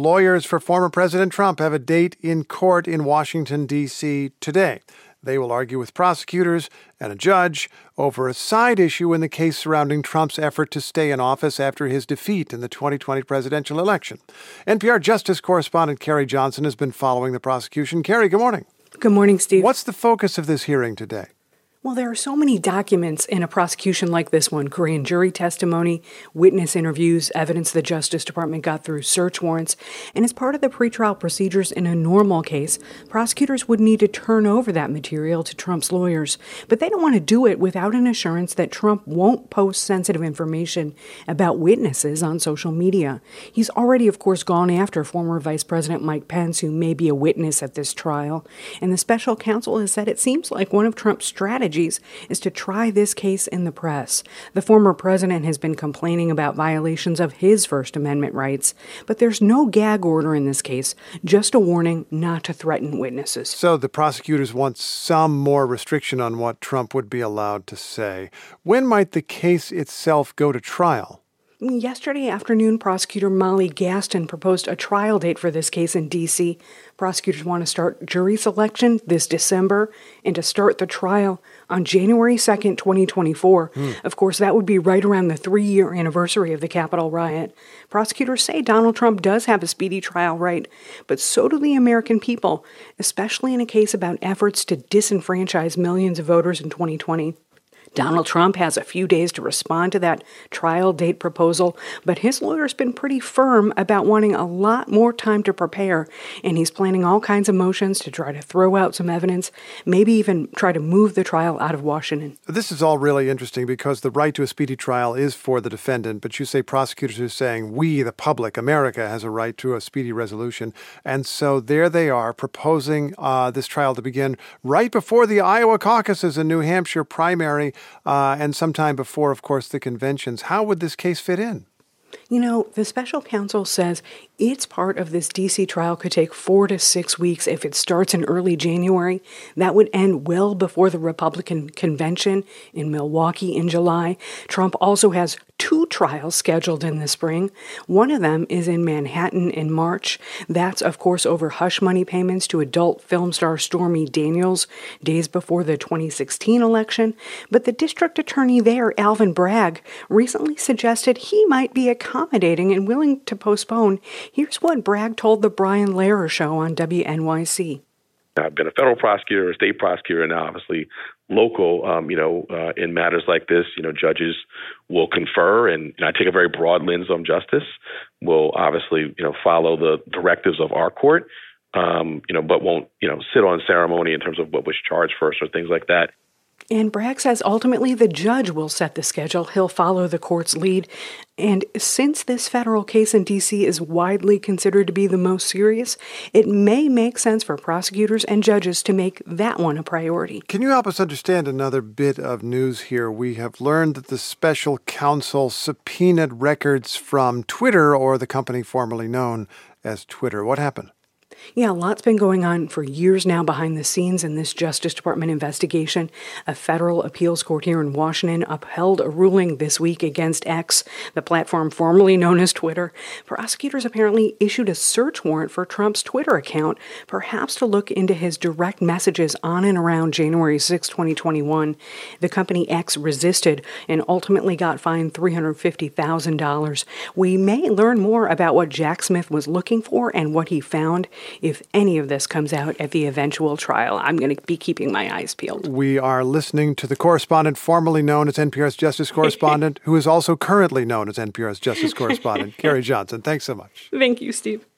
lawyers for former President Trump have a date in court in Washington, D.C. today. They will argue with prosecutors and a judge over a side issue in the case surrounding Trump's effort to stay in office after his defeat in the 2020 presidential election. NPR Justice correspondent Carrie Johnson has been following the prosecution. Carrie, good morning. Good morning, Steve. What's the focus of this hearing today? Well, there are so many documents in a prosecution like this one: grand jury testimony, witness interviews, evidence the Justice Department got through search warrants. And as part of the pretrial procedures in a normal case, prosecutors would need to turn over that material to Trump's lawyers. But they don't want to do it without an assurance that Trump won't post sensitive information about witnesses on social media. He's already, of course, gone after former Vice President Mike Pence, who may be a witness at this trial. And the special counsel has said it seems like one of Trump's strategies is to try this case in the press. The former president has been complaining about violations of his First Amendment rights, but there's no gag order in this case, just a warning not to threaten witnesses. So the prosecutors want some more restriction on what Trump would be allowed to say. When might the case itself go to trial? Yesterday afternoon, prosecutor Molly Gaston proposed a trial date for this case in D.C. Prosecutors want to start jury selection this December and to start the trial on January 2nd, 2024. Of course, that would be right around the 3-year anniversary of the Capitol riot. Prosecutors say Donald Trump does have a speedy trial right, but so do the American people, especially in a case about efforts to disenfranchise millions of voters in 2020. Donald Trump has a few days to respond to that trial date proposal, but his lawyer's been pretty firm about wanting a lot more time to prepare, and he's planning all kinds of motions to try to throw out some evidence, maybe even try to move the trial out of Washington. This is all really interesting because the right to a speedy trial is for the defendant, but you say prosecutors are saying we, the public, America, has a right to a speedy resolution. And so there they are proposing this trial to begin right before the Iowa caucuses and New Hampshire primary, and sometime before, of course, the conventions. How would this case fit in? You know, the special counsel says its part of this D.C. trial could take 4 to 6 weeks if it starts in early January. That would end well before the Republican convention in Milwaukee in July. Trump also has 2 trials scheduled in the spring. One of them is in Manhattan in March. That's, of course, over hush money payments to adult film star Stormy Daniels days before the 2016 election. But the district attorney there, Alvin Bragg, recently suggested he might be accommodating and willing to postpone. Here's what Bragg told the Brian Lehrer Show on WNYC. I've been a federal prosecutor, a state prosecutor, and now obviously local. In matters like this, judges will confer, and I take a very broad lens on justice. We'll obviously, follow the directives of our court, but won't, sit on ceremony in terms of what was charged first or things like that. And Bragg says ultimately the judge will set the schedule. He'll follow the court's lead. And since this federal case in D.C. is widely considered to be the most serious, it may make sense for prosecutors and judges to make that one a priority. Can you help us understand another bit of news here? We have learned that the special counsel subpoenaed records from Twitter, or the company formerly known as Twitter. What happened? Yeah, a lot's been going on for years now behind the scenes in this Justice Department investigation. A federal appeals court here in Washington upheld a ruling this week against X, the platform formerly known as Twitter. Prosecutors apparently issued a search warrant for Trump's Twitter account, perhaps to look into his direct messages on and around January 6, 2021. The company X resisted and ultimately got fined $350,000. We may learn more about what Jack Smith was looking for and what he found if any of this comes out at the eventual trial. I'm going to be keeping my eyes peeled. We are listening to the correspondent formerly known as NPR's Justice Correspondent, who is also currently known as NPR's Justice Correspondent, Carrie Johnson. Thanks so much. Thank you, Steve.